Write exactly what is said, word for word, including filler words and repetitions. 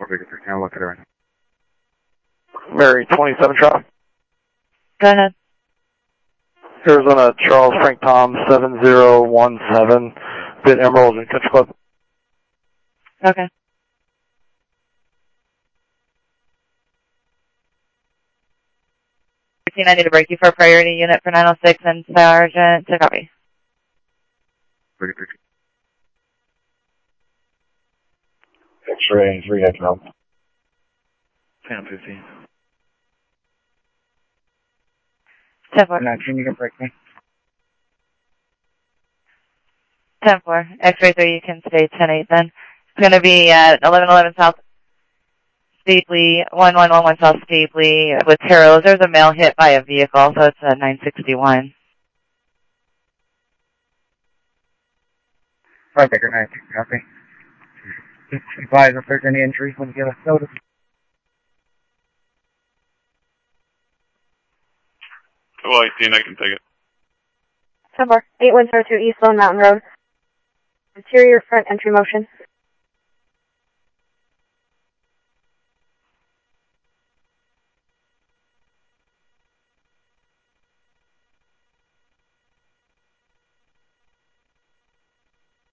Baker thirteen, I'll look at it right now. Mary twenty-seven Charles. Go ahead. Arizona Charles Frank Tom seven zero one seven, bit Emerald and Country Club. Okay. I need to break you for a priority unit for nine oh six and Sergeant to copy. Baker thirteen. X-ray three X L. Phantom fifteen. ten four. nineteen, you can break me. ten four. X-ray three, you can stay ten eight then. It's going to be at eleven eleven South Steeply, one one one one South Steeply with Terrells. There's a male hit by a vehicle, so it's at nine sixty-one. Five Baker nineteen, copy. Advise if there's any injuries when you get a notice. Well, eighteen, I can take it. ten four. eight one zero two East Lone Mountain Road. Interior front entry motion.